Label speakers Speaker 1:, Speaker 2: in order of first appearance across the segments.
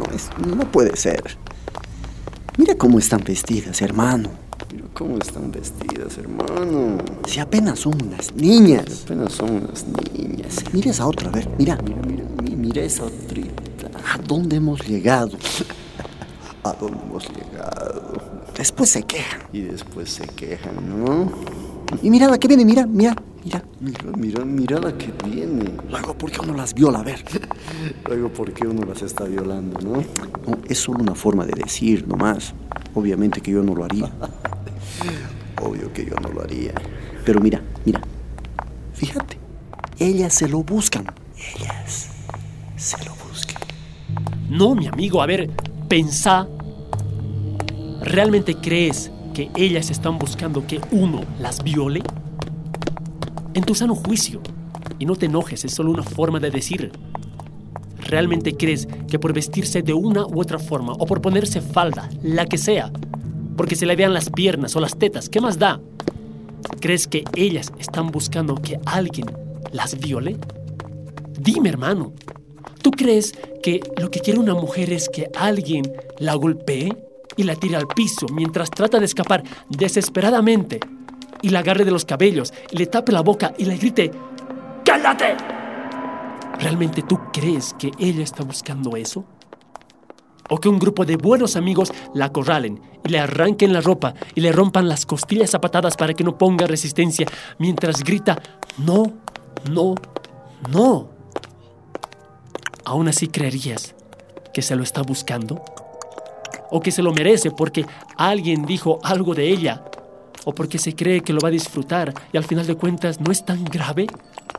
Speaker 1: no puede ser. Mira cómo están vestidas, hermano.
Speaker 2: Mira cómo están vestidas, hermano.
Speaker 1: Si apenas son unas niñas.
Speaker 2: Apenas son unas niñas.
Speaker 1: Mira esa otra, a ver, mira.
Speaker 2: Mira esa otrita.
Speaker 1: ¿A dónde hemos llegado?
Speaker 2: ¿A dónde hemos llegado?
Speaker 1: Después se quejan.
Speaker 2: Y después se quejan, ¿no?
Speaker 1: Y mira la que viene, mira.
Speaker 2: Mira la que viene.
Speaker 1: Luego, ¿por qué uno las viola? A ver.
Speaker 2: Luego, ¿por qué uno las está violando, no?
Speaker 1: No, es solo una forma de decir, nomás. Obviamente que yo no lo haría.
Speaker 2: Obvio que yo no lo haría.
Speaker 1: Pero mira. Fíjate. Ellas se lo buscan. Ellas se lo buscan.
Speaker 3: No, mi amigo, a ver, pensá. ¿Realmente crees que ellas están buscando que uno las viole? En tu sano juicio. Y no te enojes, es solo una forma de decir. ¿Realmente crees que por vestirse de una u otra forma o por ponerse falda, la que sea, porque se le vean las piernas o las tetas, ¿qué más da? ¿Crees que ellas están buscando que alguien las viole? Dime, hermano, ¿tú crees que lo que quiere una mujer es que alguien la golpee y la tire al piso mientras trata de escapar desesperadamente y la agarre de los cabellos y le tape la boca y le grite ¡cállate! ¿Realmente tú crees que ella está buscando eso? ¿O que un grupo de buenos amigos la acorralen y le arranquen la ropa y le rompan las costillas a patadas para que no ponga resistencia mientras grita ¡no, no, no! ¿Aún así creerías que se lo está buscando? ¿O que se lo merece porque alguien dijo algo de ella? ¿O porque se cree que lo va a disfrutar y al final de cuentas no es tan grave?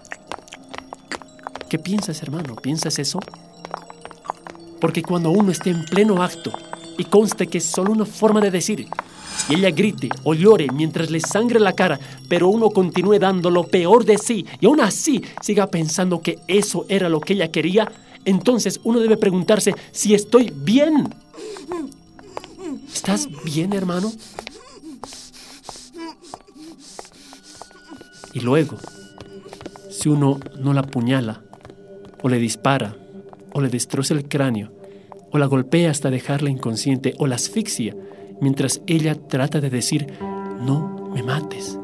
Speaker 3: ¿Qué piensas, hermano? ¿Piensas eso? Porque cuando uno esté en pleno acto y conste que es solo una forma de decir y ella grite o llore mientras le sangre la cara, pero uno continúe dando lo peor de sí y aún así siga pensando que eso era lo que ella quería, entonces uno debe preguntarse si estoy bien. ¿Estás bien, hermano? Y luego, si uno no la apuñala, o le dispara, o le destroza el cráneo, o la golpea hasta dejarla inconsciente, o la asfixia, mientras ella trata de decir, no me mates.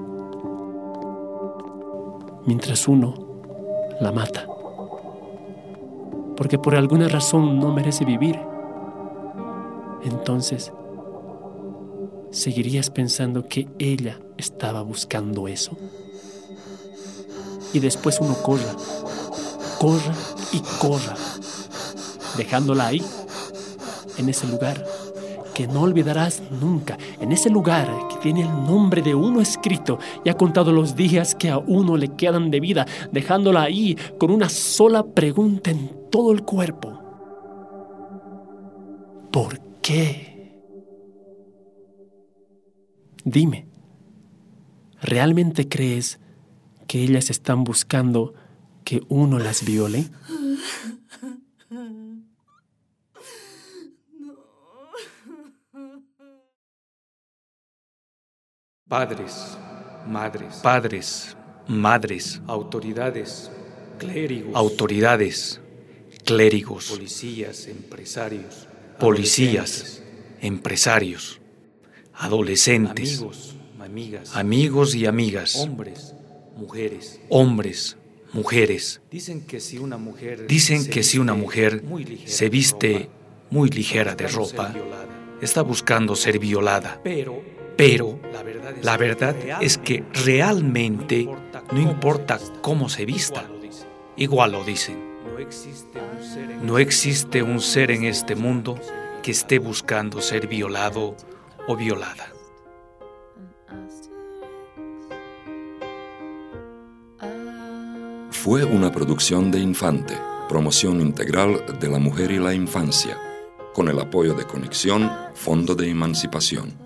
Speaker 3: Mientras uno la mata. Porque por alguna razón no merece vivir. Entonces, ¿seguirías pensando que ella estaba buscando eso? Y después uno corra y corra, dejándola ahí, en ese lugar que no olvidarás nunca, en ese lugar que tiene el nombre de uno escrito y ha contado los días que a uno le quedan de vida, dejándola ahí con una sola pregunta en todo el cuerpo. ¿Por qué? Dime, ¿realmente crees que ellas están buscando que uno las viole?
Speaker 4: Padres, madres, autoridades, clérigos, policías, empresarios, adolescentes, amigos y amigas, hombres, mujeres. Dicen que si una mujer se viste muy ligera de ropa, está buscando ser violada. Pero la verdad es que realmente no importa cómo se vista. Igual lo dicen. No existe un ser en este mundo que esté buscando ser violado o violada.
Speaker 5: Fue una producción de Infante, promoción integral de la mujer y la infancia, con el apoyo de Conexión, Fondo de Emancipación.